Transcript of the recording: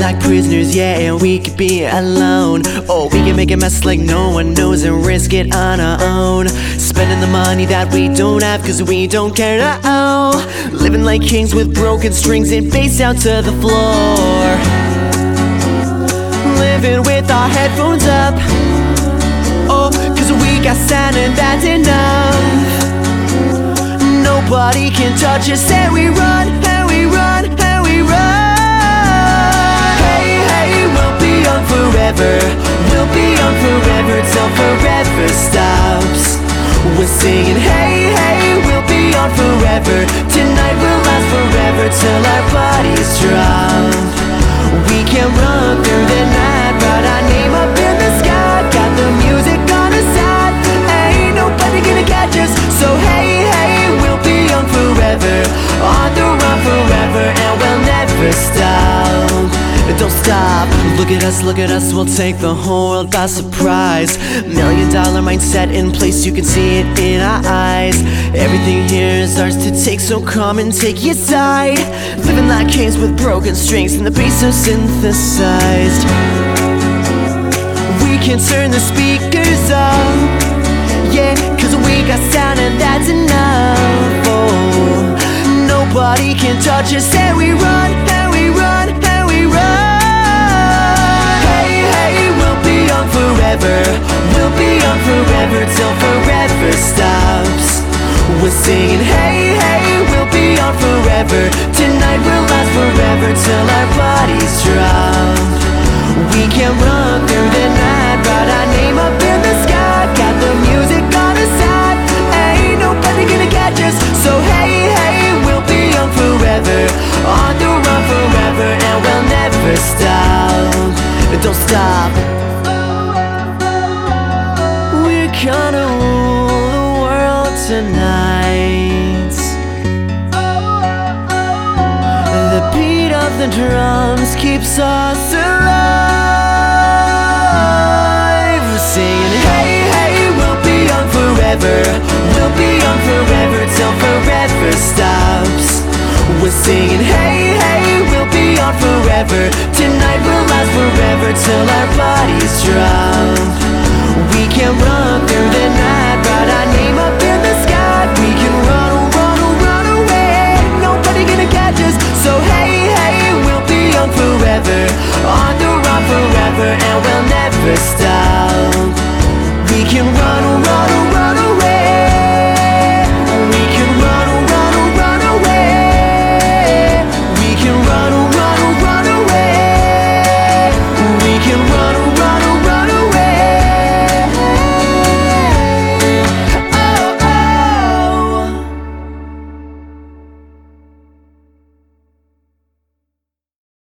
like prisoners, yeah, and we could be alone. Or we can make a mess like no one knows and risk it on our own. Spending the money that we don't have cause we don't care, no. Living like kings with broken strings and bass out to the floor. Living with our headphones up, oh, cause we got sound and that's enough. Nobody can touch us and we run, and we run, and we run. Hey, hey, we'll be on forever. We'll be on forever till forever stops. We're singing hey, hey, we'll be on forever. Tonight will last forever till our bodies drop. We can run through the night, write our name up in the sky. Got the music on our side, ain't nobody gonna catch us. So hey, hey, we'll be on forever, on the run forever, and we'll never stop. Don't stop, look at us, we'll take the whole world by surprise. $1 million mindset in place, you can see it in our eyes. Everything here is ours to take, so come and take your side. Living like kings with broken strings and the bass so synthesized. We can turn the speakers up, yeah, cause we got sound and that's enough. Oh, nobody can touch us and we run, and we run, and we run. Hey, hey, we'll be on forever. We'll be on forever till forever stops. We're singing hey, hey, we'll be on forever. Tonight will last forever till our bodies drop. We can run through the night, write our name up in the sky. Got the music on our side, ain't nobody gonna catch us. So hey, hey, we'll be on forever, on the run forever, and we'll never stop. Don't stop. We're gonna rule the world tonight. The beat of the drums keeps us alive. Singing hey, hey, we'll be on forever. We'll be on forever till forever stops. We're singing hey, hey, we'll be on forever. Tonight will last forever till our bodies drop. We can run through the night, write our name up in the sky. We can run, run, run away, nobody gonna catch us. So hey, hey, we'll be on forever, on the run forever, and we'll never stop. We can run, run,